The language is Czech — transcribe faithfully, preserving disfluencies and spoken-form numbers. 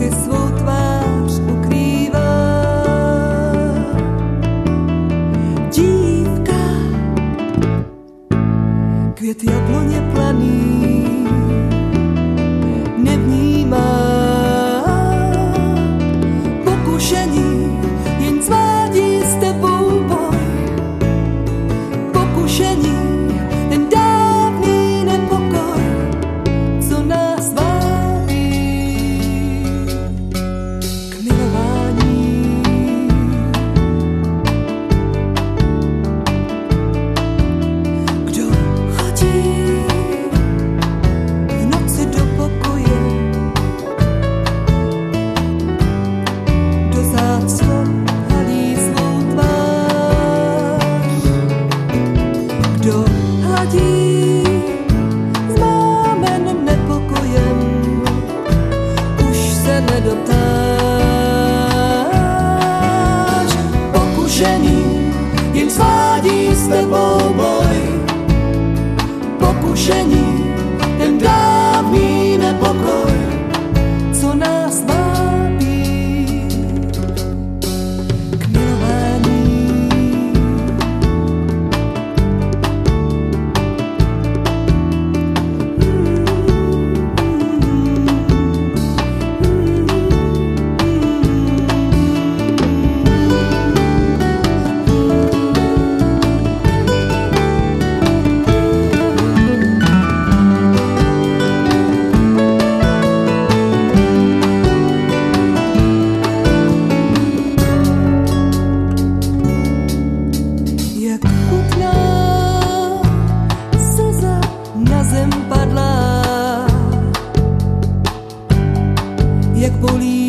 ruky svou tvář ukrývá. Dívka, květ jabloně planý, nevnímá pokušení, jen svádí s tebou boj. Pokušení, ten dávný nepokoj, co nás vábí k milování. Kdo chodí v noci do pokoje, do záclon halí svou tvář. Kdo hladí známen nepokojem, už se nedoptáš. Pokušení, jen svádí s tebou boj. Pokušení, ten dávný nepokoj, co nás vábí k milování. Jak chutná slza na zem padla, jak bolí